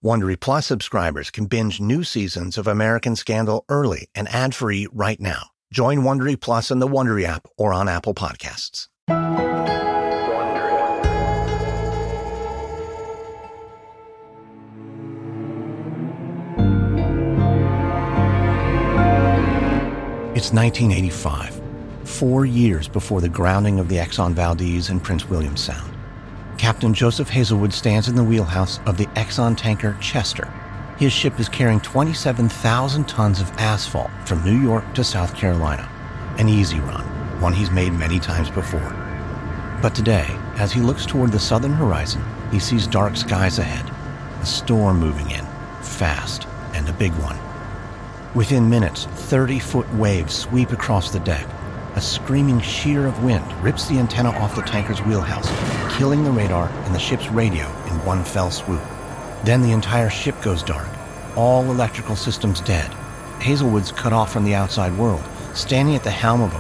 Wondery Plus subscribers can binge new seasons of American Scandal early and ad-free right now. Join Wondery Plus in the Wondery app or on Apple Podcasts. It's 1985, 4 years before the grounding of the Exxon Valdez in Prince William Sound. Captain Joseph Hazelwood stands in the wheelhouse of the Exxon tanker Chester. His ship is carrying 27,000 tons of asphalt from New York to South Carolina. An easy run, one he's made many times before. But today, as he looks toward the southern horizon, he sees dark skies ahead, a storm moving in, fast, and a big one. Within minutes, 30-foot waves sweep across the deck. A screaming shear of wind rips the antenna off the tanker's wheelhouse, killing the radar and the ship's radio in one fell swoop. Then the entire ship goes dark, all electrical systems dead. Hazelwood's cut off from the outside world, standing at the helm of a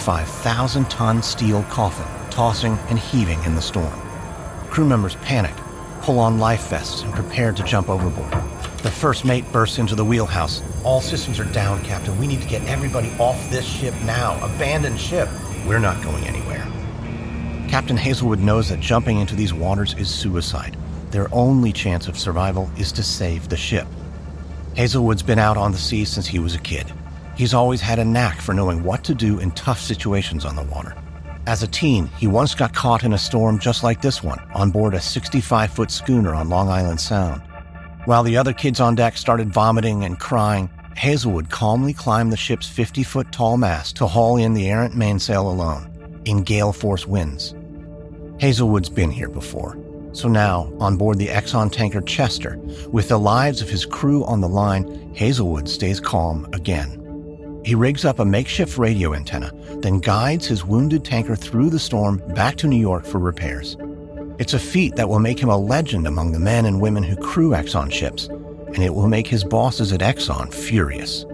45,000-ton steel coffin, tossing and heaving in the storm. Crew members panic, pull on life vests, and prepare to jump overboard. The first mate bursts into the wheelhouse. "All systems are down, Captain. We need to get everybody off this ship now. Abandon ship." "We're not going anywhere." Captain Hazelwood knows that jumping into these waters is suicide. Their only chance of survival is to save the ship. Hazelwood's been out on the sea since he was a kid. He's always had a knack for knowing what to do in tough situations on the water. As a teen, he once got caught in a storm just like this one, on board a 65-foot schooner on Long Island Sound. While the other kids on deck started vomiting and crying, Hazelwood calmly climbed the ship's 50-foot tall mast to haul in the errant mainsail alone, in gale-force winds. Hazelwood's been here before, so now, on board the Exxon tanker Chester, with the lives of his crew on the line, Hazelwood stays calm again. He rigs up a makeshift radio antenna, then guides his wounded tanker through the storm back to New York for repairs. It's a feat that will make him a legend among the men and women who crew Exxon ships, and it will make his bosses at Exxon furious.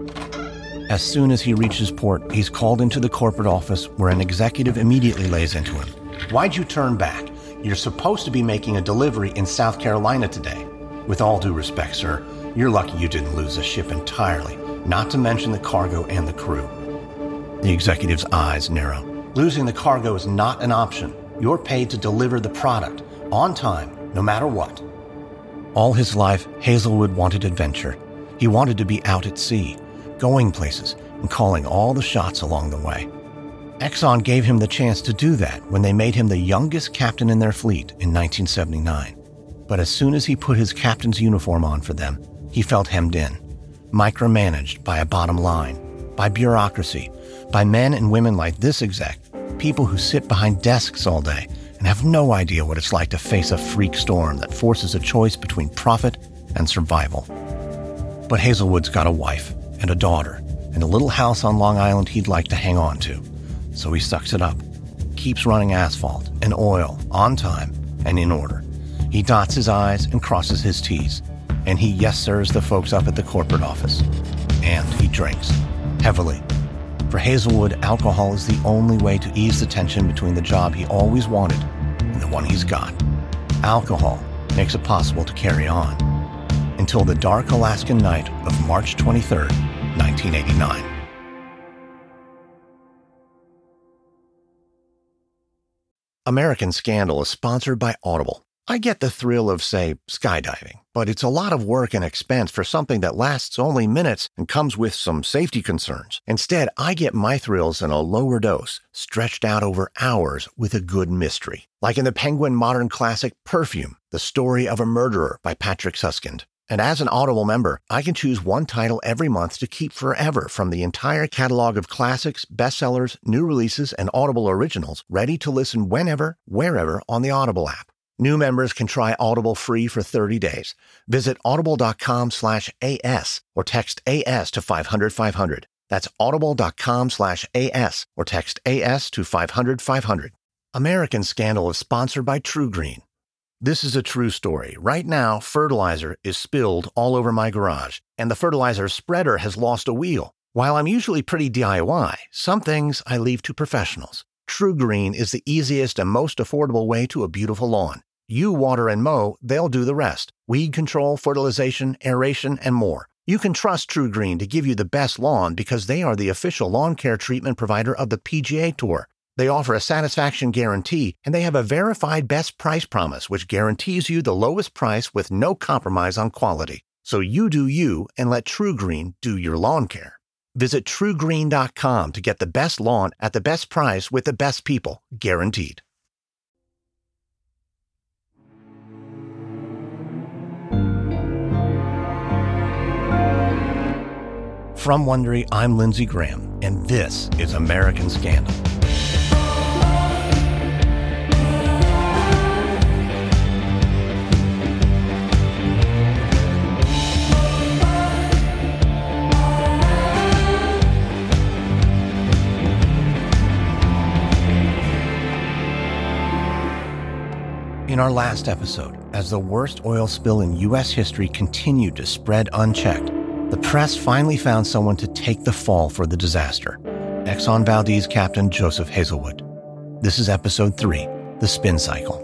As soon as he reaches port, he's called into the corporate office where an executive immediately lays into him. "Why'd you turn back? You're supposed to be making a delivery in South Carolina today. With all due respect, sir, you're lucky you didn't lose the ship entirely, not to mention the cargo and the crew." The executive's eyes narrow. "Losing the cargo is not an option. You're paid to deliver the product, on time, no matter what." All his life, Hazelwood wanted adventure. He wanted to be out at sea, going places, and calling all the shots along the way. Exxon gave him the chance to do that when they made him the youngest captain in their fleet in 1979. But as soon as he put his captain's uniform on for them, he felt hemmed in, micromanaged by a bottom line, by bureaucracy, by men and women like this exec, people who sit behind desks all day and have no idea what it's like to face a freak storm that forces a choice between profit and survival. But Hazelwood's got a wife and a daughter and a little house on Long Island he'd like to hang on to. So he sucks it up, keeps running asphalt and oil on time and in order. He dots his I's and crosses his T's. And he yes sirs the folks up at the corporate office. And he drinks, heavily. For Hazelwood, alcohol is the only way to ease the tension between the job he always wanted and the one he's got. Alcohol makes it possible to carry on. Until the dark Alaskan night of March 23rd, 1989. American Scandal is sponsored by Audible. I get the thrill of, say, skydiving, but it's a lot of work and expense for something that lasts only minutes and comes with some safety concerns. Instead, I get my thrills in a lower dose, stretched out over hours with a good mystery. Like in the Penguin modern classic Perfume, The Story of a Murderer by Patrick Suskind. And as an Audible member, I can choose one title every month to keep forever from the entire catalog of classics, bestsellers, new releases, and Audible originals, ready to listen whenever, wherever on the Audible app. New members can try Audible free for 30 days. Visit audible.com/AS or text AS to 500-500. That's audible.com/AS or text AS to 500-500. American Scandal is sponsored by TruGreen. This is a true story. Right now, fertilizer is spilled all over my garage, and the fertilizer spreader has lost a wheel. While I'm usually pretty DIY, some things I leave to professionals. TruGreen is the easiest and most affordable way to a beautiful lawn. You water and mow, they'll do the rest. Weed control, fertilization, aeration, and more. You can trust TruGreen to give you the best lawn because they are the official lawn care treatment provider of the PGA Tour. They offer a satisfaction guarantee, and they have a verified best price promise, which guarantees you the lowest price with no compromise on quality. So you do you and let TruGreen do your lawn care. Visit TruGreen.com to get the best lawn at the best price with the best people, guaranteed. From Wondery, I'm Lindsey Graham, and this is American Scandal. In our last episode, as the worst oil spill in U.S. history continued to spread unchecked, the press finally found someone to take the fall for the disaster, Exxon Valdez Captain Joseph Hazelwood. This is Episode 3, The Spin Cycle.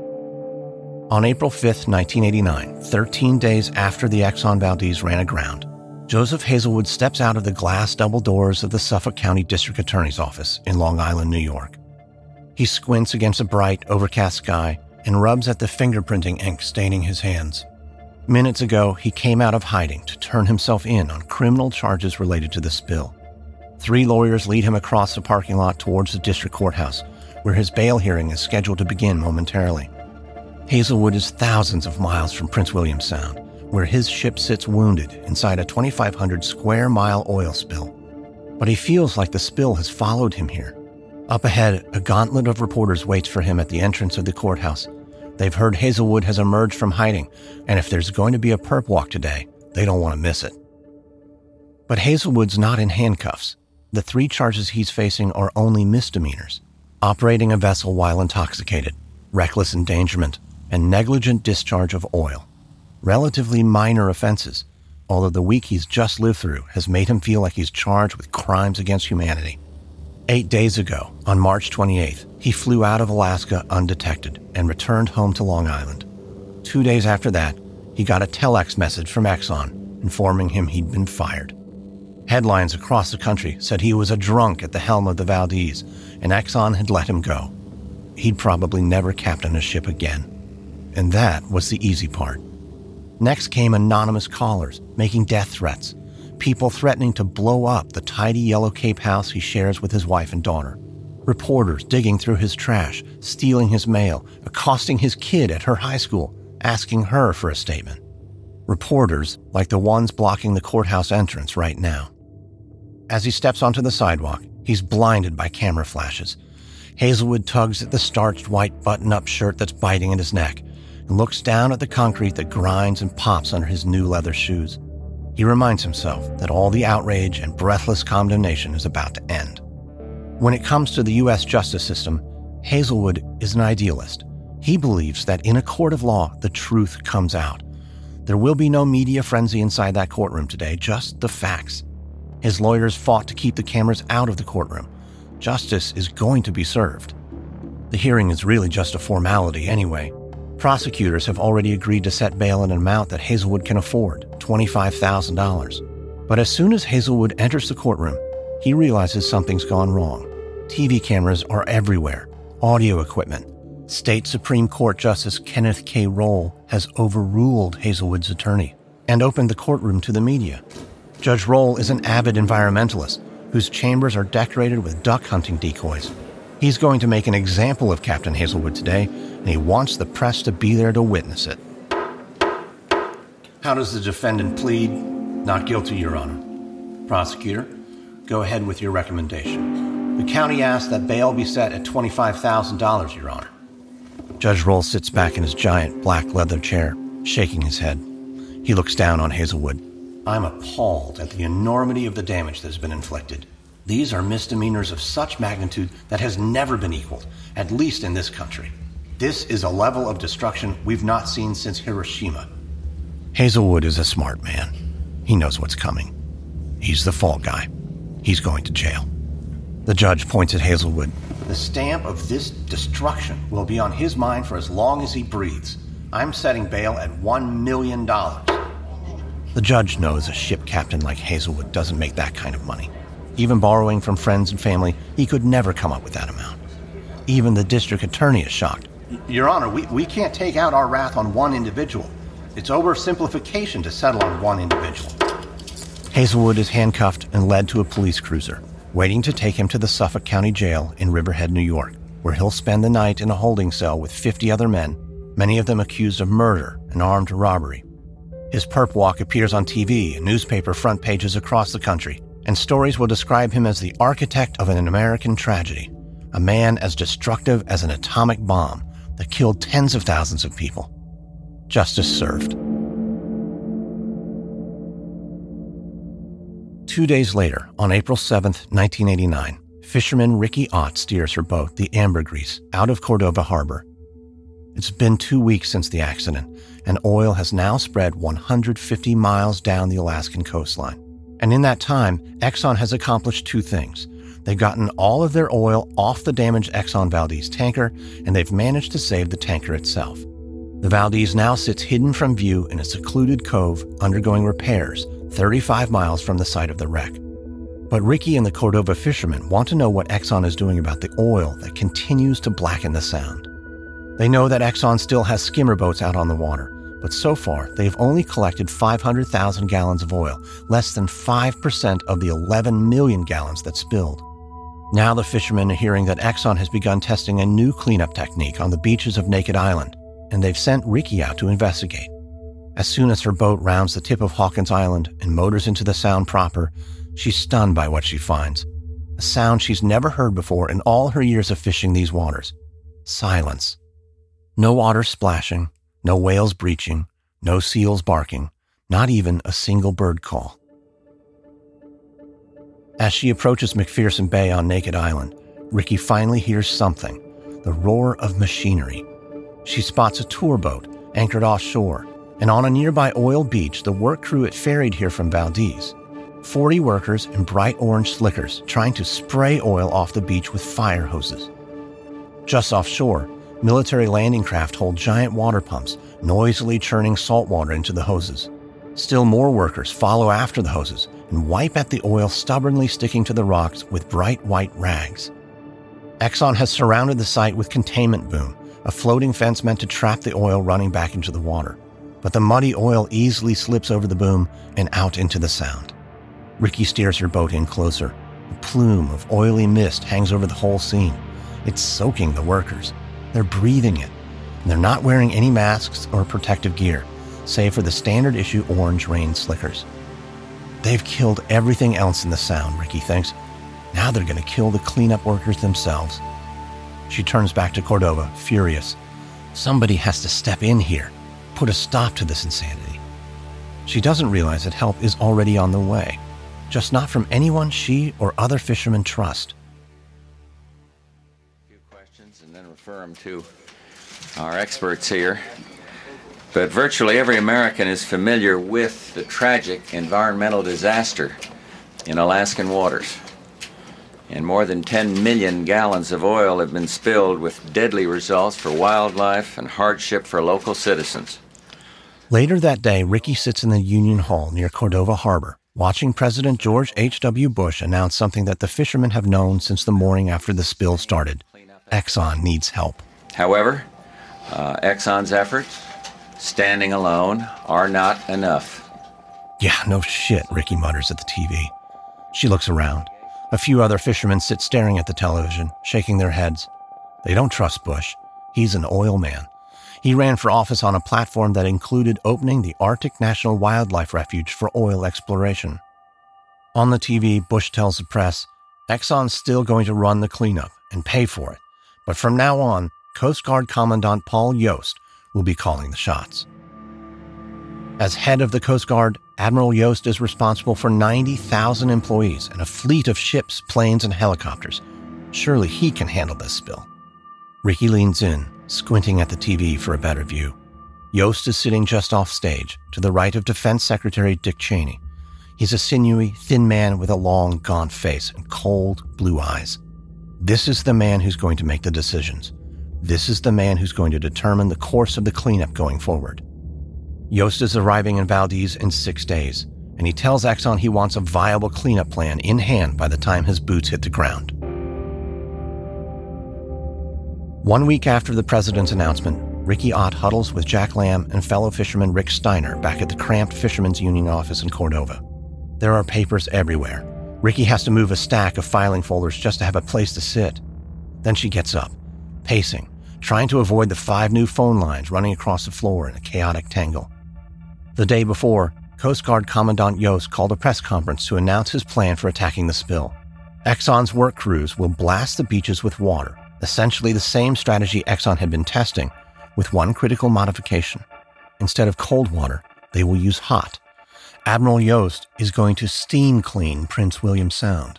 On April 5, 1989, 13 days after the Exxon Valdez ran aground, Joseph Hazelwood steps out of the glass double doors of the Suffolk County District Attorney's Office in Long Island, New York. He squints against a bright, overcast sky and rubs at the fingerprinting ink staining his hands. Minutes ago, he came out of hiding to turn himself in on criminal charges related to the spill. 3 lawyers lead him across the parking lot towards the district courthouse, where his bail hearing is scheduled to begin momentarily. Hazelwood is thousands of miles from Prince William Sound, where his ship sits wounded inside a 2,500 square mile oil spill. But he feels like the spill has followed him here. Up ahead, a gauntlet of reporters waits for him at the entrance of the courthouse. They've heard Hazelwood has emerged from hiding, and if there's going to be a perp walk today, they don't want to miss it. But Hazelwood's not in handcuffs. The 3 charges he's facing are only misdemeanors: operating a vessel while intoxicated, reckless endangerment, and negligent discharge of oil. Relatively minor offenses, although the week he's just lived through has made him feel like he's charged with crimes against humanity. 8 days ago, on March 28th, he flew out of Alaska undetected and returned home to Long Island. 2 days after that, he got a telex message from Exxon informing him he'd been fired. Headlines across the country said he was a drunk at the helm of the Valdez, and Exxon had let him go. He'd probably never captain a ship again. And that was the easy part. Next came anonymous callers making death threats, people threatening to blow up the tidy Yellow Cape house he shares with his wife and daughter. Reporters digging through his trash, stealing his mail, accosting his kid at her high school, asking her for a statement. Reporters like the ones blocking the courthouse entrance right now. As he steps onto the sidewalk, he's blinded by camera flashes. Hazelwood tugs at the starched white button-up shirt that's biting at his neck and looks down at the concrete that grinds and pops under his new leather shoes. He reminds himself that all the outrage and breathless condemnation is about to end. When it comes to the U.S. justice system, Hazelwood is an idealist. He believes that in a court of law, the truth comes out. There will be no media frenzy inside that courtroom today, just the facts. His lawyers fought to keep the cameras out of the courtroom. Justice is going to be served. The hearing is really just a formality anyway. Prosecutors have already agreed to set bail at an amount that Hazelwood can afford, $25,000. But as soon as Hazelwood enters the courtroom, he realizes something's gone wrong. TV cameras are everywhere, audio equipment. State Supreme Court Justice Kenneth K. Rohl has overruled Hazelwood's attorney and opened the courtroom to the media. Judge Rohl is an avid environmentalist whose chambers are decorated with duck hunting decoys. He's going to make an example of Captain Hazelwood today, and he wants the press to be there to witness it. How does the defendant plead? Not guilty, Your Honor. Prosecutor, go ahead with your recommendation. The county asks that bail be set at $25,000, Your Honor. Judge Rohl sits back in his giant black leather chair, shaking his head. He looks down on Hazelwood. I'm appalled at the enormity of the damage that has been inflicted. These are misdemeanors of such magnitude that has never been equaled, at least in this country. This is a level of destruction we've not seen since Hiroshima. Hazelwood is a smart man. He knows what's coming. He's the fall guy. He's going to jail. The judge points at Hazelwood. The stamp of this destruction will be on his mind for as long as he breathes. I'm setting bail at $1 million. The judge knows a ship captain like Hazelwood doesn't make that kind of money. Even borrowing from friends and family, he could never come up with that amount. Even the district attorney is shocked. Your Honor, we can't take out our wrath on one individual. It's oversimplification to settle on one individual. Hazelwood is handcuffed and led to a police cruiser, waiting to take him to the Suffolk County Jail in Riverhead, New York, where he'll spend the night in a holding cell with 50 other men, many of them accused of murder and armed robbery. His perp walk appears on TV and newspaper front pages across the country, and stories will describe him as the architect of an American tragedy, a man as destructive as an atomic bomb that killed tens of thousands of people. Justice served. 2 days later, on April 7th, 1989, fisherman Ricky Ott steers her boat, the Ambergris, out of Cordova Harbor. It's been 2 weeks since the accident, and oil has now spread 150 miles down the Alaskan coastline. And in that time, Exxon has accomplished two things. They've gotten all of their oil off the damaged Exxon Valdez tanker, and they've managed to save the tanker itself. The Valdez now sits hidden from view in a secluded cove undergoing repairs 35 miles from the site of the wreck. But Ricky and the Cordova fishermen want to know what Exxon is doing about the oil that continues to blacken the Sound. They know that Exxon still has skimmer boats out on the water, but so far they've only collected 500,000 gallons of oil, less than 5% of the 11 million gallons that spilled. Now the fishermen are hearing that Exxon has begun testing a new cleanup technique on the beaches of Naked Island, and they've sent Ricky out to investigate. As soon as her boat rounds the tip of Hawkins Island and motors into the Sound proper, she's stunned by what she finds. A sound she's never heard before in all her years of fishing these waters. Silence. No water splashing, no whales breaching, no seals barking, not even a single bird call. As she approaches McPherson Bay on Naked Island, Ricky finally hears something, the roar of machinery. She spots a tour boat anchored offshore, and on a nearby oil beach, the work crew it ferried here from Valdez. 40 workers in bright orange slickers trying to spray oil off the beach with fire hoses. Just offshore, military landing craft hold giant water pumps, noisily churning salt water into the hoses. Still more workers follow after the hoses and wipe at the oil stubbornly sticking to the rocks with bright white rags. Exxon has surrounded the site with containment boom, a floating fence meant to trap the oil running back into the water. But the muddy oil easily slips over the boom and out into the Sound. Ricky steers her boat in closer. A plume of oily mist hangs over the whole scene. It's soaking the workers. They're breathing it. And they're not wearing any masks or protective gear, save for the standard issue orange rain slickers. They've killed everything else in the Sound, Ricky thinks. Now they're going to kill the cleanup workers themselves. She turns back to Cordova, furious. Somebody has to step in here, put a stop to this insanity. She doesn't realize that help is already on the way, just not from anyone she or other fishermen trust. A few questions and then refer them to our experts here. But virtually every American is familiar with the tragic environmental disaster in Alaskan waters. And more than 10 million gallons of oil have been spilled with deadly results for wildlife and hardship for local citizens. Later that day, Ricky sits in the Union Hall near Cordova Harbor, watching President George H.W. Bush announce something that the fishermen have known since the morning after the spill started. Exxon needs help. However, Exxon's efforts, standing alone, are not enough. Yeah, no shit, Ricky mutters at the TV. She looks around. A few other fishermen sit staring at the television, shaking their heads. They don't trust Bush. He's an oil man. He ran for office on a platform that included opening the Arctic National Wildlife Refuge for oil exploration. On the TV, Bush tells the press, Exxon's still going to run the cleanup and pay for it. But from now on, Coast Guard Commandant Paul Yost will be calling the shots. As head of the Coast Guard, Admiral Yost is responsible for 90,000 employees and a fleet of ships, planes, and helicopters. Surely he can handle this spill. Ricky leans in, squinting at the TV for a better view. Yost is sitting just off stage, to the right of Defense Secretary Dick Cheney. He's a sinewy, thin man with a long, gaunt face and cold, blue eyes. This is the man who's going to make the decisions. This is the man who's going to determine the course of the cleanup going forward. Yost is arriving in Valdez in 6 days, and he tells Exxon he wants a viable cleanup plan in hand by the time his boots hit the ground. 1 week after the president's announcement, Ricky Ott huddles with Jack Lamb and fellow fisherman Rick Steiner back at the cramped Fishermen's Union office in Cordova. There are papers everywhere. Ricky has to move a stack of filing folders just to have a place to sit. Then she gets up, pacing, trying to avoid the 5 new phone lines running across the floor in a chaotic tangle. The day before, Coast Guard Commandant Yost called a press conference to announce his plan for attacking the spill. Exxon's work crews will blast the beaches with water, essentially the same strategy Exxon had been testing, with one critical modification. Instead of cold water, they will use hot. Admiral Yost is going to steam clean Prince William Sound.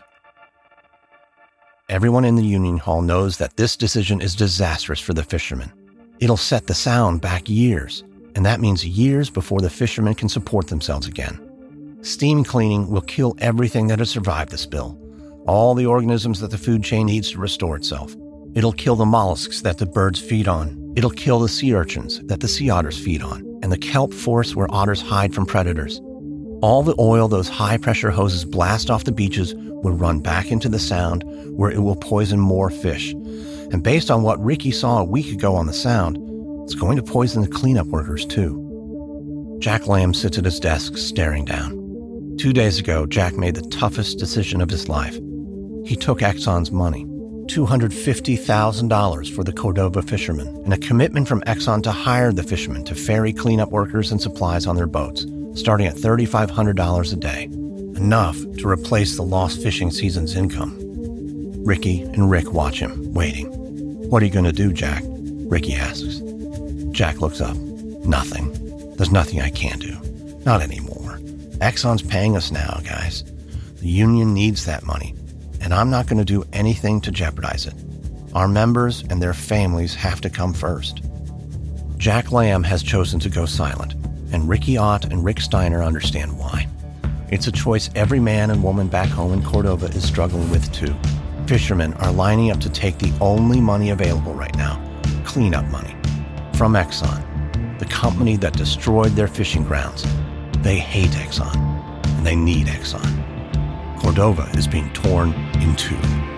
Everyone in the Union Hall knows that this decision is disastrous for the fishermen. It'll set the Sound back years, and that means years before the fishermen can support themselves again. Steam cleaning will kill everything that has survived the spill, all the organisms that the food chain needs to restore itself. It'll kill the mollusks that the birds feed on. It'll kill the sea urchins that the sea otters feed on, and the kelp forests where otters hide from predators. All the oil those high-pressure hoses blast off the beaches will run back into the Sound, where it will poison more fish. And based on what Ricky saw a week ago on the Sound, it's going to poison the cleanup workers too. Jack Lamb sits at his desk staring down. 2 days ago, Jack made the toughest decision of his life. He took Exxon's money. $250,000 for the Cordova fishermen, and a commitment from Exxon to hire the fishermen to ferry cleanup workers and supplies on their boats, starting at $3,500 a day, enough to replace the lost fishing season's income. Ricky and Rick watch him, waiting. "What are you going to do, Jack?" Ricky asks. Jack looks up. "Nothing. There's nothing I can't do. Not anymore. Exxon's paying us now, guys. The union needs that money, and I'm not going to do anything to jeopardize it. Our members and their families have to come first." Jack Lamb has chosen to go silent, and Ricky Ott and Rick Steiner understand why. It's a choice every man and woman back home in Cordova is struggling with too. Fishermen are lining up to take the only money available right now, cleanup money, from Exxon, the company that destroyed their fishing grounds. They hate Exxon, and they need Exxon. Cordova is being torn in two.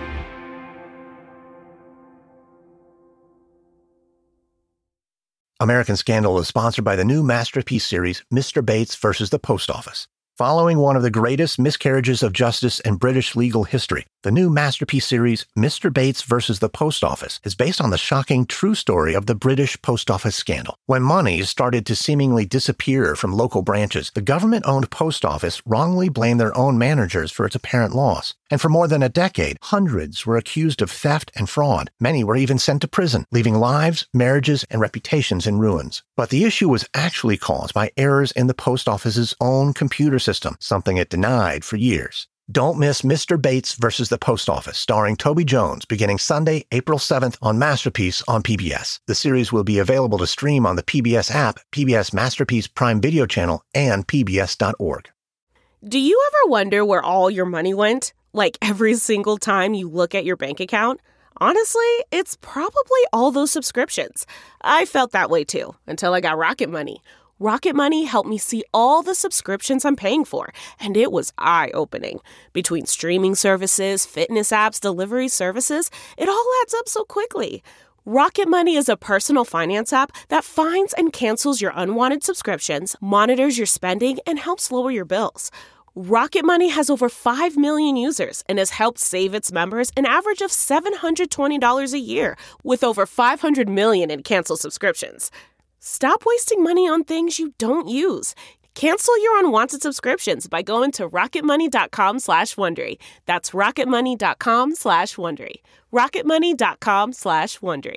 American Scandal is sponsored by the new Masterpiece series, Mr. Bates vs. the Post Office. Following one of the greatest miscarriages of justice in British legal history, the new Masterpiece series, Mr. Bates vs. the Post Office, is based on the shocking true story of the British Post Office scandal. When money started to seemingly disappear from local branches, the government-owned post office wrongly blamed their own managers for its apparent loss. And for more than a decade, hundreds were accused of theft and fraud. Many were even sent to prison, leaving lives, marriages, and reputations in ruins. But the issue was actually caused by errors in the post office's own computer system, something it denied for years. Don't miss Mr. Bates vs. the Post Office, starring Toby Jones, beginning Sunday, April 7th on Masterpiece on PBS. The series will be available to stream on the PBS app, PBS Masterpiece Prime Video channel, and pbs.org. Do you ever wonder where all your money went? Like every single time you look at your bank account? Honestly, it's probably all those subscriptions. I felt that way too, until I got Rocket Money. Rocket Money helped me see all the subscriptions I'm paying for, and it was eye-opening. Between streaming services, fitness apps, delivery services, it all adds up so quickly. Rocket Money is a personal finance app that finds and cancels your unwanted subscriptions, monitors your spending, and helps lower your bills. Rocket Money has over 5 million users and has helped save its members an average of $720 a year, with over 500 million in canceled subscriptions. Stop wasting money on things you don't use. Cancel your unwanted subscriptions by going to rocketmoney.com/Wondery. That's rocketmoney.com/Wondery. rocketmoney.com/Wondery.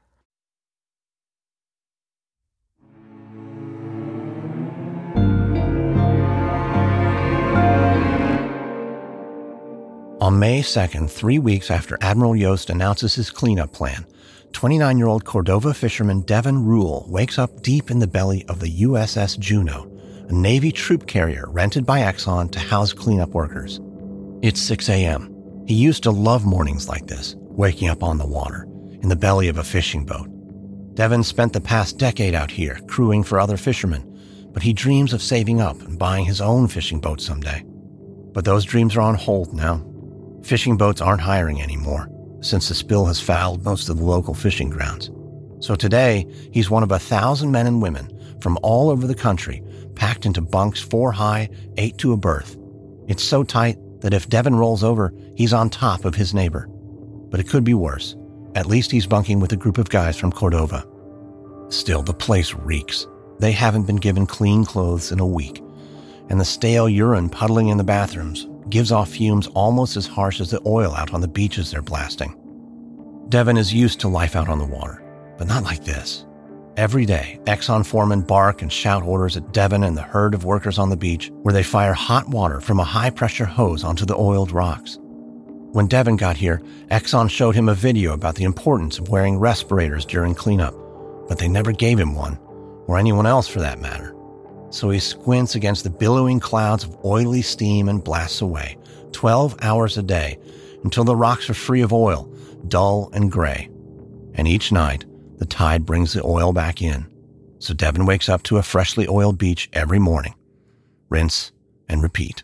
On May 2nd, 3 weeks after Admiral Yost announces his cleanup plan, 29-year-old Cordova fisherman Devin Rule wakes up deep in the belly of the USS Juno, a Navy troop carrier rented by Exxon to house cleanup workers. It's 6 a.m. He used to love mornings like this, waking up on the water, in the belly of a fishing boat. Devin spent the past decade out here, crewing for other fishermen, but he dreams of saving up and buying his own fishing boat someday. But those dreams are on hold now. Fishing boats aren't hiring anymore, since the spill has fouled most of the local fishing grounds. So today, he's one of 1,000 men and women from all over the country, packed into bunks 4 high, 8 to a berth. It's so tight that if Devin rolls over, he's on top of his neighbor. But it could be worse. At least he's bunking with a group of guys from Cordova. Still, the place reeks. They haven't been given clean clothes in a week, and the stale urine puddling in the bathrooms gives off fumes almost as harsh as the oil out on the beaches they're blasting. Devin is used to life out on the water, but not like this. Every day, Exxon foremen bark and shout orders at Devin and the herd of workers on the beach, where they fire hot water from a high-pressure hose onto the oiled rocks. When Devin got here, Exxon showed him a video about the importance of wearing respirators during cleanup, but they never gave him one, or anyone else for that matter. So he squints against the billowing clouds of oily steam and blasts away, 12 hours a day, until the rocks are free of oil, dull and gray. And each night, the tide brings the oil back in, so Devin wakes up to a freshly oiled beach every morning. Rinse and repeat.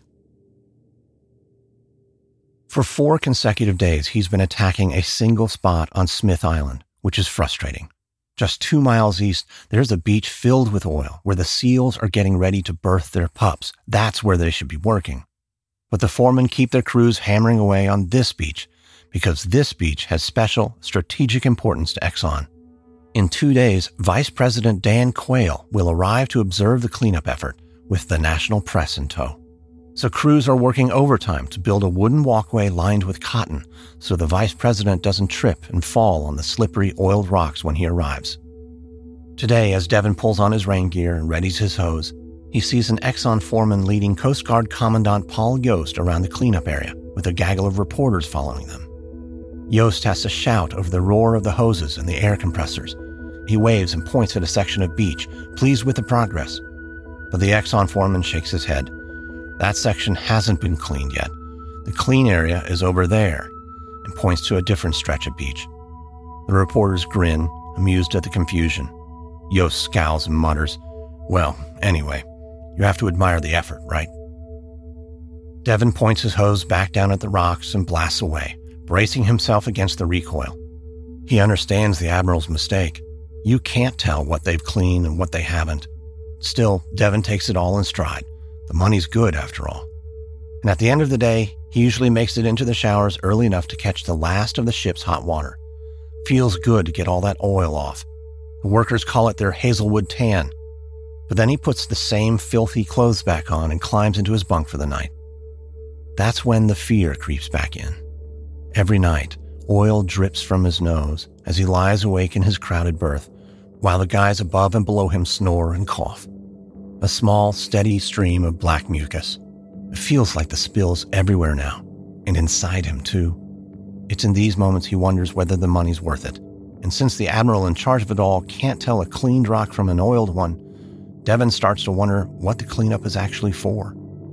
For 4 consecutive days, he's been attacking a single spot on Smith Island, which is frustrating. Just 2 miles east, there's a beach filled with oil where the seals are getting ready to birth their pups. That's where they should be working. But the foremen keep their crews hammering away on this beach because this beach has special, strategic importance to Exxon. In 2 days, Vice President Dan Quayle will arrive to observe the cleanup effort with the national press in tow. So crews are working overtime to build a wooden walkway lined with cotton so the vice president doesn't trip and fall on the slippery, oiled rocks when he arrives. Today, as Devin pulls on his rain gear and readies his hose, he sees an Exxon foreman leading Coast Guard Commandant Paul Yost around the cleanup area with a gaggle of reporters following them. Yost has to shout over the roar of the hoses and the air compressors. He waves and points at a section of beach, pleased with the progress. But the Exxon foreman shakes his head. That section hasn't been cleaned yet. The clean area is over there, and points to a different stretch of beach. The reporters grin, amused at the confusion. Yost scowls and mutters, "Well, anyway, you have to admire the effort, right?" Devin points his hose back down at the rocks and blasts away, bracing himself against the recoil. He understands the Admiral's mistake. You can't tell what they've cleaned and what they haven't. Still, Devin takes it all in stride. The money's good, after all. And at the end of the day, he usually makes it into the showers early enough to catch the last of the ship's hot water. Feels good to get all that oil off. The workers call it their Hazelwood tan. But then he puts the same filthy clothes back on and climbs into his bunk for the night. That's when the fear creeps back in. Every night, oil drips from his nose as he lies awake in his crowded berth, while the guys above and below him snore and cough. A small, steady stream of black mucus. It feels like the spill's everywhere now, and inside him, too. It's in these moments he wonders whether the money's worth it. And since the Admiral in charge of it all can't tell a cleaned rock from an oiled one, Devin starts to wonder what the cleanup is actually for.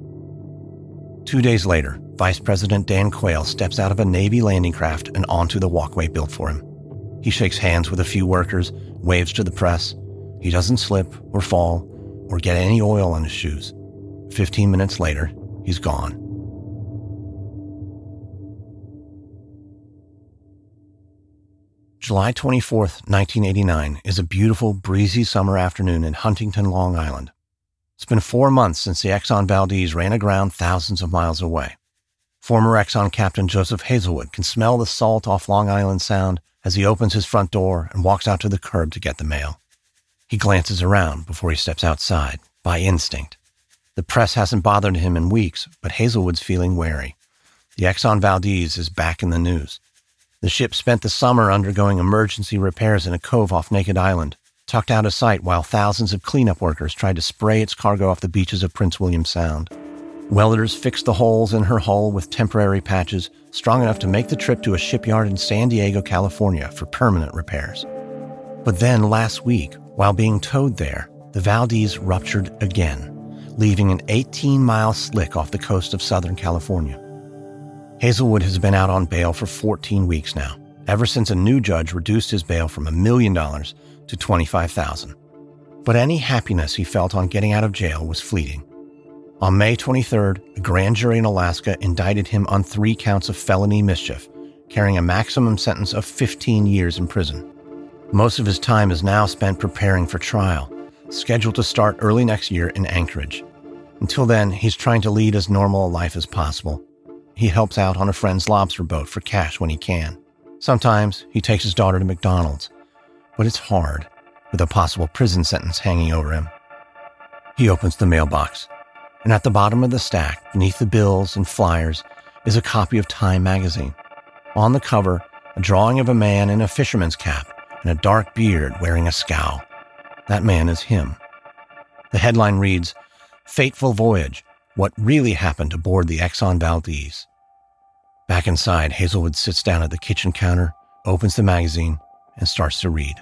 2 days later, Vice President Dan Quayle steps out of a Navy landing craft and onto the walkway built for him. He shakes hands with a few workers, waves to the press. He doesn't slip or fall or get any oil on his shoes. 15 minutes later, he's gone. July 24th, 1989 is a beautiful, breezy summer afternoon in Huntington, Long Island. It's been 4 months since the Exxon Valdez ran aground thousands of miles away. Former Exxon Captain Joseph Hazelwood can smell the salt off Long Island Sound as he opens his front door and walks out to the curb to get the mail. He glances around before he steps outside, by instinct. The press hasn't bothered him in weeks, but Hazelwood's feeling wary. The Exxon Valdez is back in the news. The ship spent the summer undergoing emergency repairs in a cove off Naked Island, tucked out of sight while thousands of cleanup workers tried to spray its cargo off the beaches of Prince William Sound. Welders fixed the holes in her hull with temporary patches strong enough to make the trip to a shipyard in San Diego, California for permanent repairs. But then last week, while being towed there, the Valdez ruptured again, leaving an 18-mile slick off the coast of Southern California. Hazelwood has been out on bail for 14 weeks now, ever since a new judge reduced his bail from $1 million to $25,000. But any happiness he felt on getting out of jail was fleeting. On May 23rd, a grand jury in Alaska indicted him on 3 counts of felony mischief, carrying a maximum sentence of 15 years in prison. Most of his time is now spent preparing for trial, scheduled to start early next year in Anchorage. Until then, he's trying to lead as normal a life as possible. He helps out on a friend's lobster boat for cash when he can. Sometimes he takes his daughter to McDonald's, but it's hard with a possible prison sentence hanging over him. He opens the mailbox, and at the bottom of the stack, beneath the bills and flyers, is a copy of Time magazine. On the cover, a drawing of a man in a fisherman's cap and a dark beard wearing a scowl. That man is him. The headline reads, "Fateful Voyage, What Really Happened Aboard the Exxon Valdez." Back inside, Hazelwood sits down at the kitchen counter, opens the magazine, and starts to read.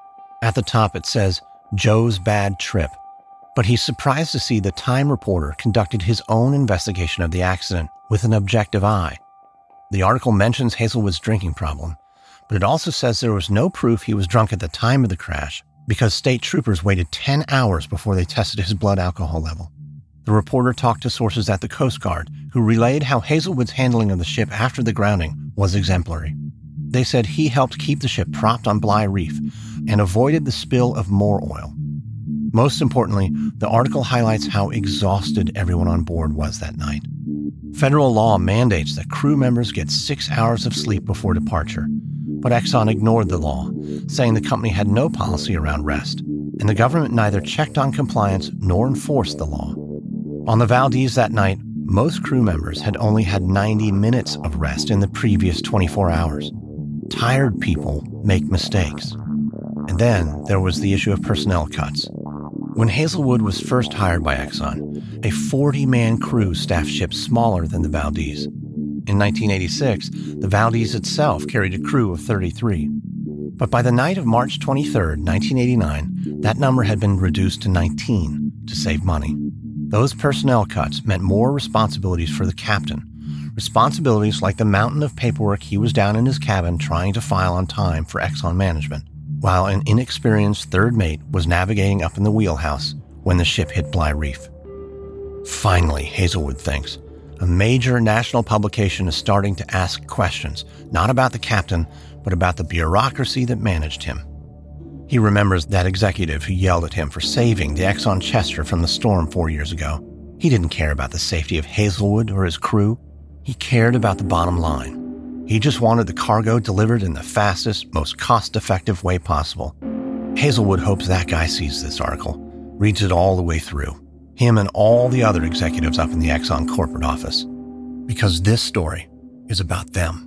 At the top it says, "Joe's Bad Trip," but he's surprised to see the Time reporter conducted his own investigation of the accident with an objective eye. The article mentions Hazelwood's drinking problem, but it also says there was no proof he was drunk at the time of the crash because state troopers waited 10 hours before they tested his blood alcohol level. The reporter talked to sources at the Coast Guard who relayed how Hazelwood's handling of the ship after the grounding was exemplary. They said he helped keep the ship propped on Bligh Reef and avoided the spill of more oil. Most importantly, the article highlights how exhausted everyone on board was that night. Federal law mandates that crew members get 6 hours of sleep before departure, but Exxon ignored the law, saying the company had no policy around rest, and the government neither checked on compliance nor enforced the law. On the Valdez that night, most crew members had only had 90 minutes of rest in the previous 24 hours. Tired people make mistakes. And then there was the issue of personnel cuts. When Hazelwood was first hired by Exxon, a 40-man crew staffed ships smaller than the Valdez. In 1986, the Valdez itself carried a crew of 33. But by the night of March 23, 1989, that number had been reduced to 19 to save money. Those personnel cuts meant more responsibilities for the captain, responsibilities like the mountain of paperwork he was down in his cabin trying to file on time for Exxon management, while an inexperienced third mate was navigating up in the wheelhouse when the ship hit Bligh Reef. Finally, Hazelwood thinks, a major national publication is starting to ask questions, not about the captain, but about the bureaucracy that managed him. He remembers that executive who yelled at him for saving the Exxon Chester from the storm 4 years ago. He didn't care about the safety of Hazelwood or his crew. He cared about the bottom line. He just wanted the cargo delivered in the fastest, most cost-effective way possible. Hazelwood hopes that guy sees this article, reads it all the way through, him and all the other executives up in the Exxon corporate office, because this story is about them.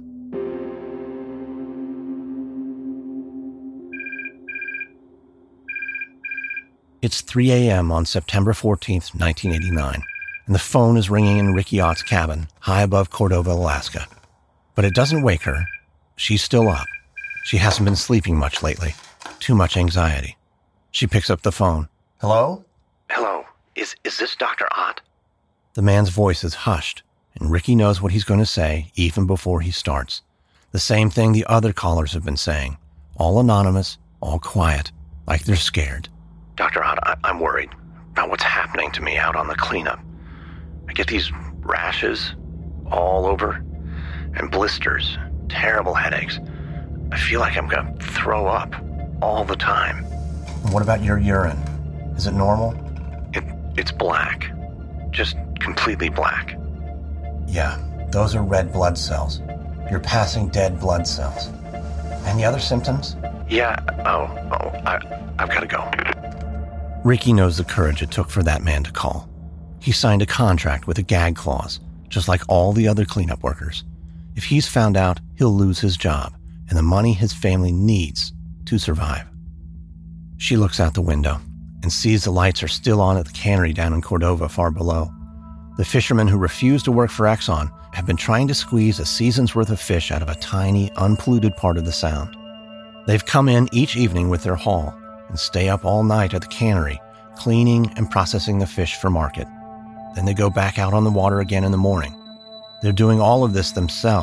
It's 3 a.m. on September 14th, 1989, and the phone is ringing in Ricky Ott's cabin, high above Cordova, Alaska. But it doesn't wake her. She's still up. She hasn't been sleeping much lately. Too much anxiety. She picks up the phone. Hello? Hello. Is this Dr. Ott? The man's voice is hushed, and Ricky knows what he's going to say even before he starts. The same thing the other callers have been saying. All anonymous, all quiet, like they're scared. Dr. Ott, I'm worried about what's happening to me out on the cleanup. I get these rashes all over and blisters, terrible headaches. I feel like I'm going to throw up all the time. What about your urine? Is it normal? It's black. Just completely black. Yeah, those are red blood cells. You're passing dead blood cells. Any other symptoms? Yeah, I've got to go. Ricky knows the courage it took for that man to call. He signed a contract with a gag clause, just like all the other cleanup workers. If he's found out, he'll lose his job and the money his family needs to survive. She looks out the window and sees the lights are still on at the cannery down in Cordova far below. The fishermen who refuse to work for Exxon have been trying to squeeze a season's worth of fish out of a tiny, unpolluted part of the Sound. They've come in each evening with their haul and stay up all night at the cannery, cleaning and processing the fish for market. Then they go back out on the water again in the morning. They're doing all of this themselves,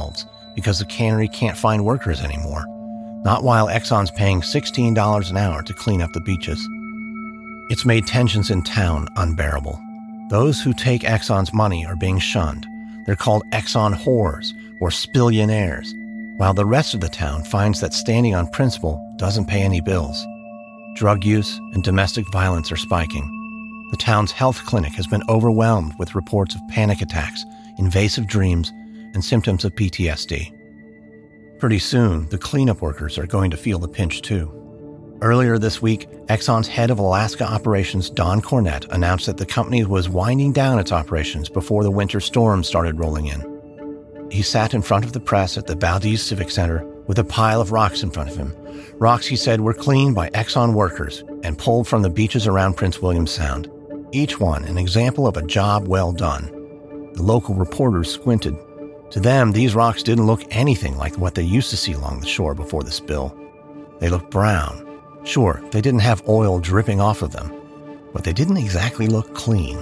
because the cannery can't find workers anymore, not while Exxon's paying $16 an hour to clean up the beaches. It's made tensions in town unbearable. Those who take Exxon's money are being shunned. They're called Exxon whores or spillionaires, while the rest of the town finds that standing on principle doesn't pay any bills. Drug use and domestic violence are spiking. The town's health clinic has been overwhelmed with reports of panic attacks, invasive dreams, and symptoms of PTSD. Pretty soon, the cleanup workers are going to feel the pinch too. Earlier this week, Exxon's head of Alaska operations, Don Cornett, announced that the company was winding down its operations before the winter storm started rolling in. He sat in front of the press at the Valdez Civic Center with a pile of rocks in front of him. Rocks, he said, were cleaned by Exxon workers and pulled from the beaches around Prince William Sound. Each one an example of a job well done. The local reporters squinted. To them, these rocks didn't look anything like what they used to see along the shore before the spill. They looked brown. Sure, they didn't have oil dripping off of them, but they didn't exactly look clean.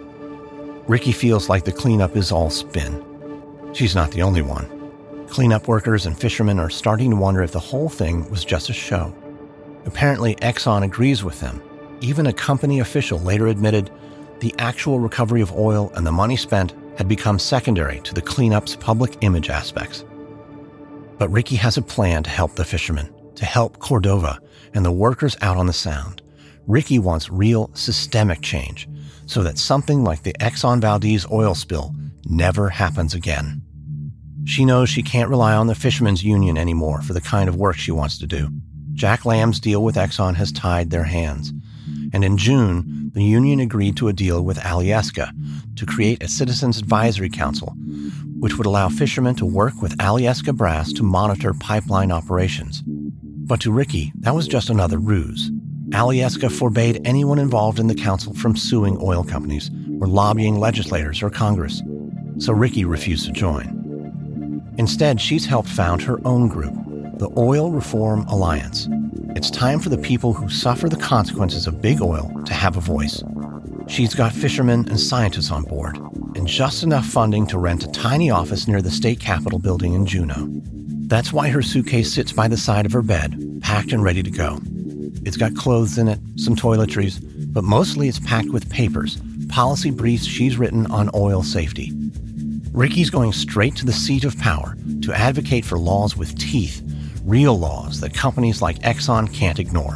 Ricky feels like the cleanup is all spin. She's not the only one. Cleanup workers and fishermen are starting to wonder if the whole thing was just a show. Apparently, Exxon agrees with them. Even a company official later admitted the actual recovery of oil and the money spent had become secondary to the cleanup's public image aspects. But Ricky has a plan to help the fishermen, to help Cordova and the workers out on the Sound. Ricky wants real systemic change so that something like the Exxon Valdez oil spill never happens again. She knows she can't rely on the Fishermen's Union anymore for the kind of work she wants to do. Jack Lamb's deal with Exxon has tied their hands. And in June, the union agreed to a deal with Alyeska to create a Citizens Advisory Council, which would allow fishermen to work with Alyeska Brass to monitor pipeline operations. But to Ricky, that was just another ruse. Alyeska forbade anyone involved in the council from suing oil companies or lobbying legislators or Congress, so Ricky refused to join. Instead, she's helped found her own group, the Oil Reform Alliance. It's time for the people who suffer the consequences of big oil to have a voice. She's got fishermen and scientists on board, and just enough funding to rent a tiny office near the state capitol building in Juneau. That's why her suitcase sits by the side of her bed, packed and ready to go. It's got clothes in it, some toiletries, but mostly it's packed with papers, policy briefs she's written on oil safety. Ricky's going straight to the seat of power to advocate for laws with teeth, real laws that companies like Exxon can't ignore.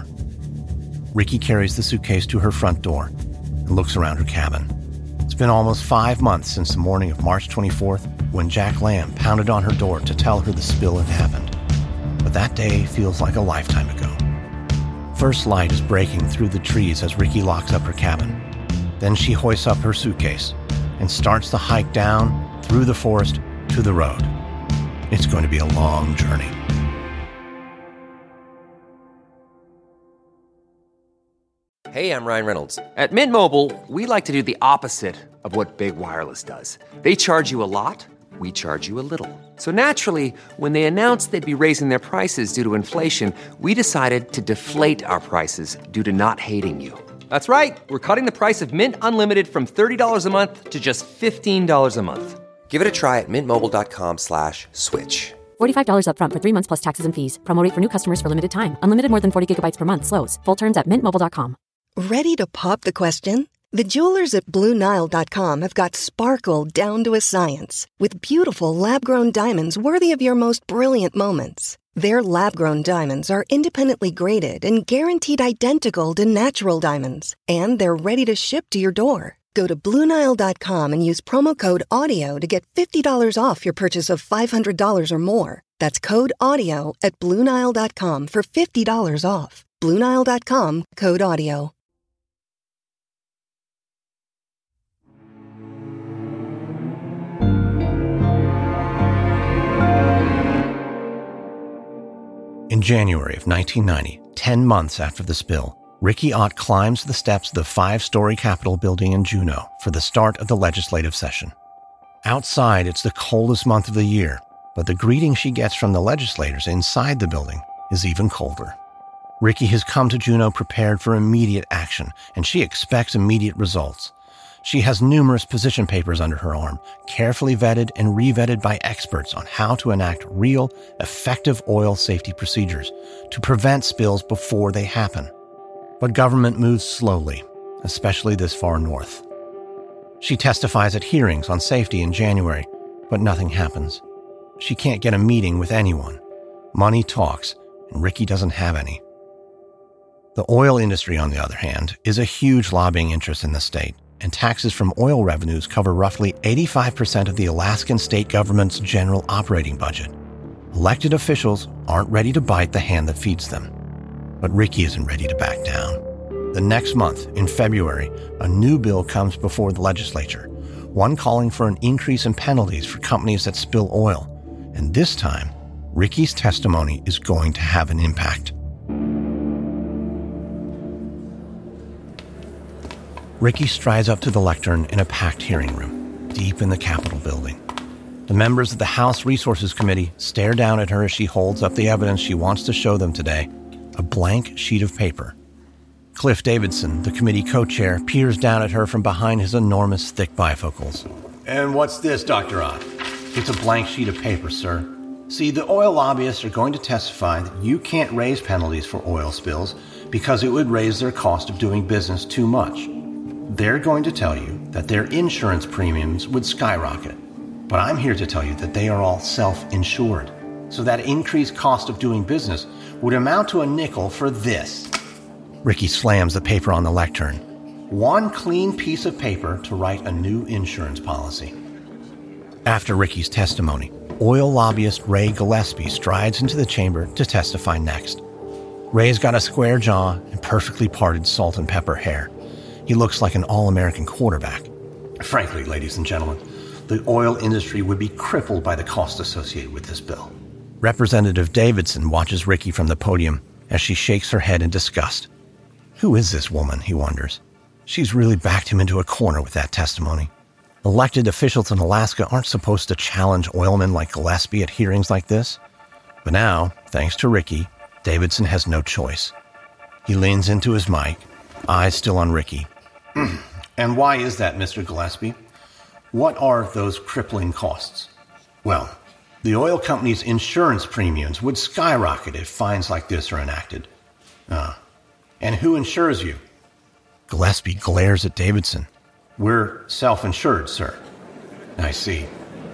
Ricky carries the suitcase to her front door and looks around her cabin. It's been almost 5 months since the morning of March 24th when Jack Lamb pounded on her door to tell her the spill had happened. But that day feels like a lifetime ago. First light is breaking through the trees as Ricky locks up her cabin. Then she hoists up her suitcase and starts the hike down through the forest to the road. It's going to be a long journey. Hey, I'm Ryan Reynolds. At Mint Mobile, we like to do the opposite of what Big Wireless does. They charge you a lot, we charge you a little. So naturally, when they announced they'd be raising their prices due to inflation, we decided to deflate our prices due to not hating you. That's right. We're cutting the price of Mint Unlimited from $30 a month to just $15 a month. Give it a try at mintmobile.com/switch. $45 up front for 3 months plus taxes and fees. Promo rate for new customers for limited time. Unlimited more than 40 gigabytes per month slows. Full terms at mintmobile.com. Ready to pop the question? The jewelers at BlueNile.com have got sparkle down to a science with beautiful lab-grown diamonds worthy of your most brilliant moments. Their lab-grown diamonds are independently graded and guaranteed identical to natural diamonds, and they're ready to ship to your door. Go to BlueNile.com and use promo code AUDIO to get $50 off your purchase of $500 or more. That's code AUDIO at BlueNile.com for $50 off. BlueNile.com, code AUDIO. In January of 1990, 10 months after the spill, Ricky Ott climbs the steps of the 5-story Capitol building in Juneau for the start of the legislative session. Outside, it's the coldest month of the year, but the greeting she gets from the legislators inside the building is even colder. Ricky has come to Juneau prepared for immediate action, and she expects immediate results. She has numerous position papers under her arm, carefully vetted and re-vetted by experts on how to enact real, effective oil safety procedures to prevent spills before they happen. But government moves slowly, especially this far north. She testifies at hearings on safety in January, but nothing happens. She can't get a meeting with anyone. Money talks, and Ricky doesn't have any. The oil industry, on the other hand, is a huge lobbying interest in the state, and taxes from oil revenues cover roughly 85% of the Alaskan state government's general operating budget. Elected officials aren't ready to bite the hand that feeds them. But Ricky isn't ready to back down. The next month, in February, a new bill comes before the legislature, one calling for an increase in penalties for companies that spill oil. And this time, Ricky's testimony is going to have an impact. Ricky strides up to the lectern in a packed hearing room, deep in the Capitol building. The members of the House Resources Committee stare down at her as she holds up the evidence she wants to show them today, a blank sheet of paper. Cliff Davidson, the committee co-chair, peers down at her from behind his enormous thick bifocals. And what's this, Dr. Ott? It's a blank sheet of paper, sir. See, the oil lobbyists are going to testify that you can't raise penalties for oil spills because it would raise their cost of doing business too much. They're going to tell you that their insurance premiums would skyrocket. But I'm here to tell you that they are all self-insured. So that increased cost of doing business would amount to a nickel for this. Ricky slams the paper on the lectern. One clean piece of paper to write a new insurance policy. After Ricky's testimony, oil lobbyist Ray Gillespie strides into the chamber to testify next. Ray's got a square jaw and perfectly parted salt and pepper hair. He looks like an all-American quarterback. Frankly, ladies and gentlemen, the oil industry would be crippled by the cost associated with this bill. Representative Davidson watches Ricky from the podium as she shakes her head in disgust. Who is this woman, he wonders. She's really backed him into a corner with that testimony. Elected officials in Alaska aren't supposed to challenge oilmen like Gillespie at hearings like this. But now, thanks to Ricky, Davidson has no choice. He leans into his mic, eyes still on Ricky. And why is that, Mr. Gillespie? What are those crippling costs? Well, the oil company's insurance premiums would skyrocket if fines like this are enacted. And who insures you? Gillespie glares at Davidson. We're self-insured, sir. I see.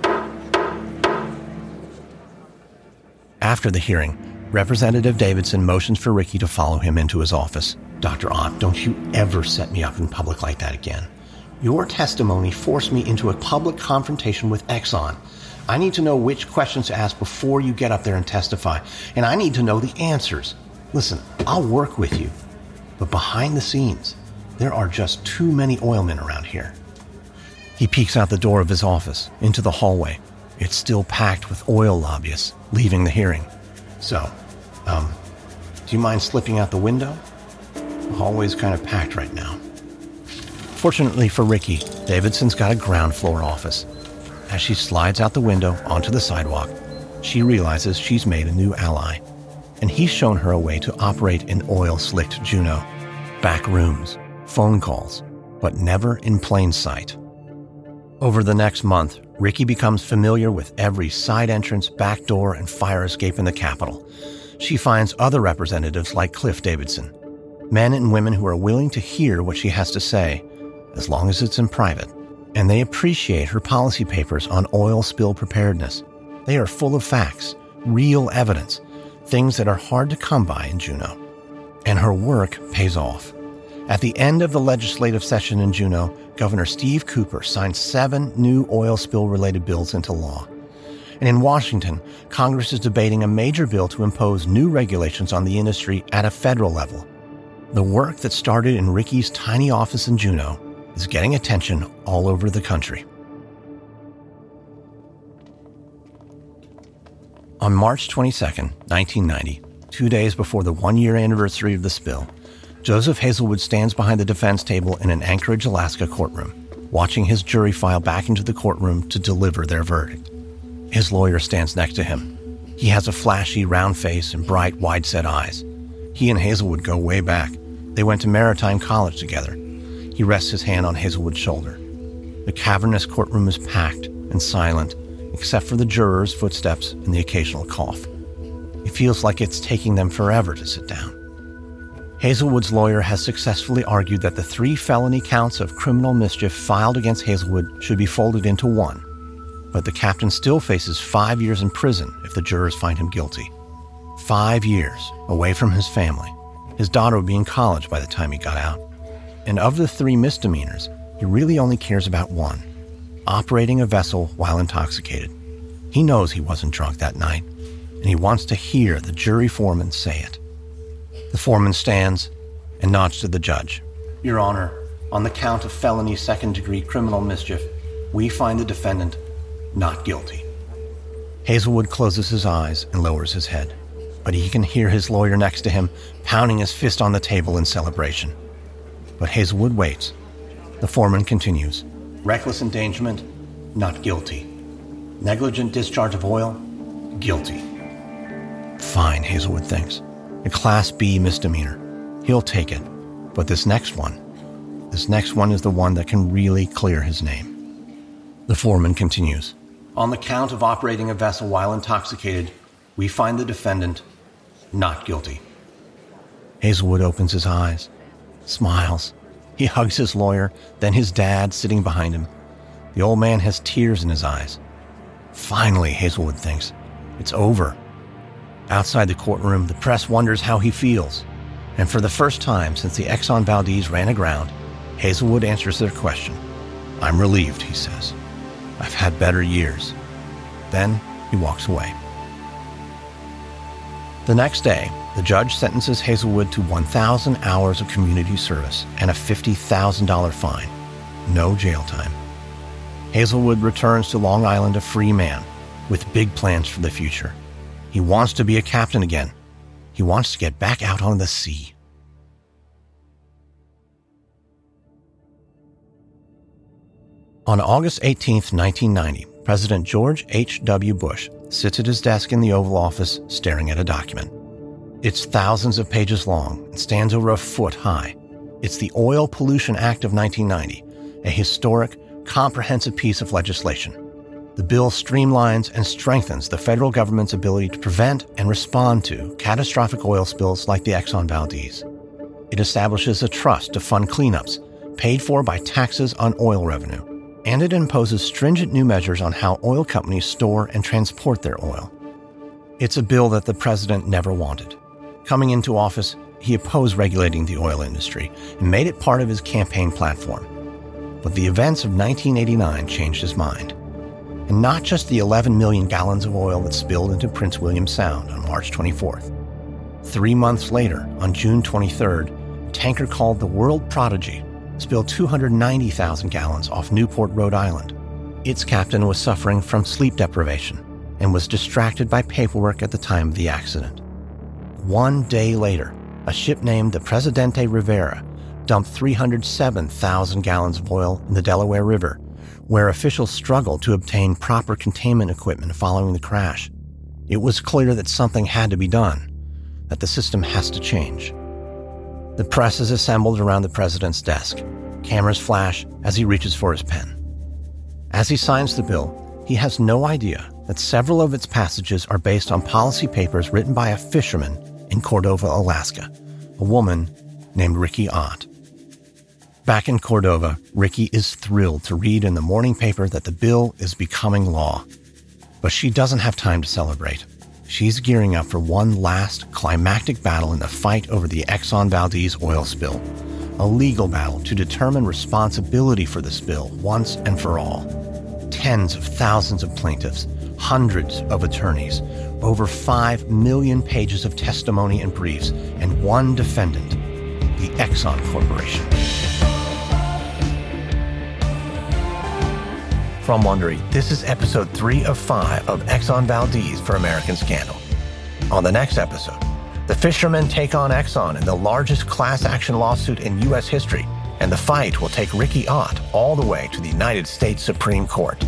After the hearing, Representative Davidson motions for Ricky to follow him into his office. Dr. Ott, don't you ever set me up in public like that again. Your testimony forced me into a public confrontation with Exxon. I need to know which questions to ask before you get up there and testify, and I need to know the answers. Listen, I'll work with you, but behind the scenes, there are just too many oilmen around here. He peeks out the door of his office, into the hallway. It's still packed with oil lobbyists, leaving the hearing. So, do you mind slipping out the window? The hallway's kind of packed right now. Fortunately for Ricky, Davidson's got a ground floor office. As she slides out the window onto the sidewalk, she realizes she's made a new ally, and he's shown her a way to operate an oil-slicked Juneau. Back rooms, phone calls, but never in plain sight. Over the next month, Ricky becomes familiar with every side entrance, back door, and fire escape in the Capitol. She finds other representatives like Cliff Davidson, men and women who are willing to hear what she has to say, as long as it's in private. And they appreciate her policy papers on oil spill preparedness. They are full of facts, real evidence, things that are hard to come by in Juneau. And her work pays off. At the end of the legislative session in Juneau, Governor Steve Cooper signed 7 new oil spill-related bills into law. And in Washington, Congress is debating a major bill to impose new regulations on the industry at a federal level. The work that started in Ricky's tiny office in Juneau is getting attention all over the country. On March 22, 1990, 2 days before the 1-year anniversary of the spill, Joseph Hazelwood stands behind the defense table in an Anchorage, Alaska courtroom, watching his jury file back into the courtroom to deliver their verdict. His lawyer stands next to him. He has a flashy, round face and bright, wide-set eyes. He and Hazelwood go way back. They went to Maritime College together. He rests his hand on Hazelwood's shoulder. The cavernous courtroom is packed and silent, except for the jurors' footsteps and the occasional cough. It feels like it's taking them forever to sit down. Hazelwood's lawyer has successfully argued that the 3 felony counts of criminal mischief filed against Hazelwood should be folded into one, but the captain still faces 5 years in prison if the jurors find him guilty. 5 years away from his family. His daughter would be in college by the time he got out. And of the 3 misdemeanors, he really only cares about one: operating a vessel while intoxicated. He knows he wasn't drunk that night, and he wants to hear the jury foreman say it. The foreman stands and nods to the judge. Your Honor, on the count of felony second-degree criminal mischief, we find the defendant not guilty. Hazelwood closes his eyes and lowers his head, but he can hear his lawyer next to him pounding his fist on the table in celebration. But Hazelwood waits. The foreman continues. Reckless endangerment, not guilty. Negligent discharge of oil, guilty. Fine, Hazelwood thinks. A Class B misdemeanor. He'll take it. But this next one is the one that can really clear his name. The foreman continues. On the count of operating a vessel while intoxicated, we find the defendant not guilty. Hazelwood opens his eyes, smiles. He hugs his lawyer, then his dad sitting behind him. The old man has tears in his eyes. Finally, Hazelwood thinks, it's over. Outside the courtroom, the press wonders how he feels. And for the first time since the Exxon Valdez ran aground, Hazelwood answers their question. I'm relieved, he says. I've had better years. Then he walks away. The next day, the judge sentences Hazelwood to 1,000 hours of community service and a $50,000 fine. No jail time. Hazelwood returns to Long Island a free man with big plans for the future. He wants to be a captain again. He wants to get back out on the sea. On August 18, 1990, President George H.W. Bush sits at his desk in the Oval Office staring at a document. It's thousands of pages long and stands over a foot high. It's the Oil Pollution Act of 1990, a historic, comprehensive piece of legislation. The bill streamlines and strengthens the federal government's ability to prevent and respond to catastrophic oil spills like the Exxon Valdez. It establishes a trust to fund cleanups, paid for by taxes on oil revenue, and it imposes stringent new measures on how oil companies store and transport their oil. It's a bill that the president never wanted. Coming into office, he opposed regulating the oil industry and made it part of his campaign platform. But the events of 1989 changed his mind. And not just the 11 million gallons of oil that spilled into Prince William Sound on March 24th. 3 months later, on June 23rd, a tanker called the World Prodigy spilled 290,000 gallons off Newport, Rhode Island. Its captain was suffering from sleep deprivation and was distracted by paperwork at the time of the accident. 1 day later, a ship named the Presidente Rivera dumped 307,000 gallons of oil in the Delaware River, where officials struggled to obtain proper containment equipment following the crash. It was clear that something had to be done, that the system has to change. The press is assembled around the president's desk. Cameras flash as he reaches for his pen. As he signs the bill, he has no idea that several of its passages are based on policy papers written by a fisherman in Cordova, Alaska, a woman named Ricky Ott. Back in Cordova, Ricky is thrilled to read in the morning paper that the bill is becoming law. But she doesn't have time to celebrate. She's gearing up for one last climactic battle in the fight over the Exxon Valdez oil spill, a legal battle to determine responsibility for the spill once and for all. Tens of thousands of plaintiffs, hundreds of attorneys, over 5 million pages of testimony and briefs, and one defendant, the Exxon Corporation. From Wondery, this is episode 3 of 5 of Exxon Valdez for American Scandal. On the next episode, the fishermen take on Exxon in the largest class action lawsuit in U.S. history, and the fight will take Ricky Ott all the way to the United States Supreme Court.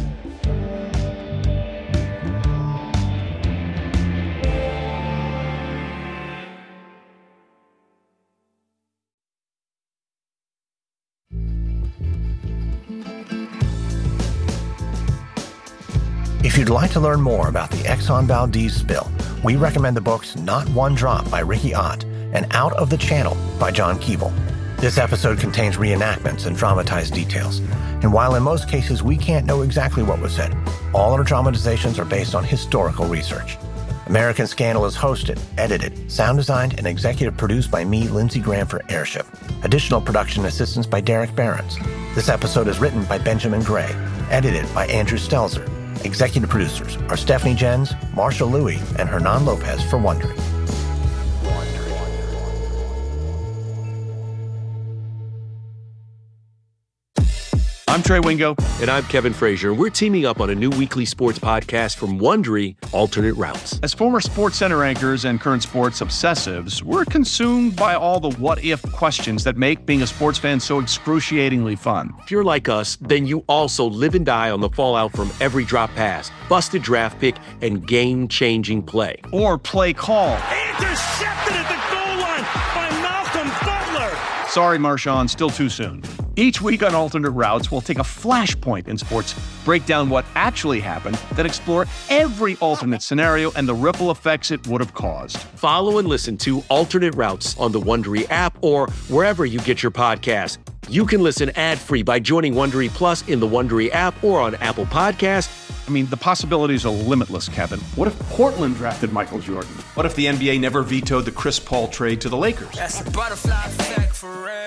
If you'd like to learn more about the Exxon Valdez spill, we recommend the books Not One Drop by Ricky Ott and Out of the Channel by John Keeble. This episode contains reenactments and dramatized details, and while in most cases we can't know exactly what was said, all our dramatizations are based on historical research. American Scandal is hosted, edited, sound designed, and executive produced by me, Lindsey Graham, for Airship. Additional production assistance by Derek Behrens. This episode is written by Benjamin Gray, edited by Andrew Stelzer. Executive producers are Stephanie Jens, Marshall Louis, and Hernan Lopez for Wondery. I'm Trey Wingo. And I'm Kevin Frazier. We're teaming up on a new weekly sports podcast from Wondery, Alternate Routes. As former SportsCenter anchors and current sports obsessives, we're consumed by all the what-if questions that make being a sports fan so excruciatingly fun. If you're like us, then you also live and die on the fallout from every drop pass, busted draft pick, and game-changing play. Or play call. Intercepted at the goal line by Malcolm Butler. Sorry, Marshawn, still too soon. Each week on Alternate Routes, we'll take a flashpoint in sports, break down what actually happened, then explore every alternate scenario and the ripple effects it would have caused. Follow and listen to Alternate Routes on the Wondery app or wherever you get your podcasts. You can listen ad-free by joining Wondery Plus in the Wondery app or on Apple Podcasts. I mean, the possibilities are limitless, Kevin. What if Portland drafted Michael Jordan? What if the NBA never vetoed the Chris Paul trade to the Lakers? That's a butterfly effect for real.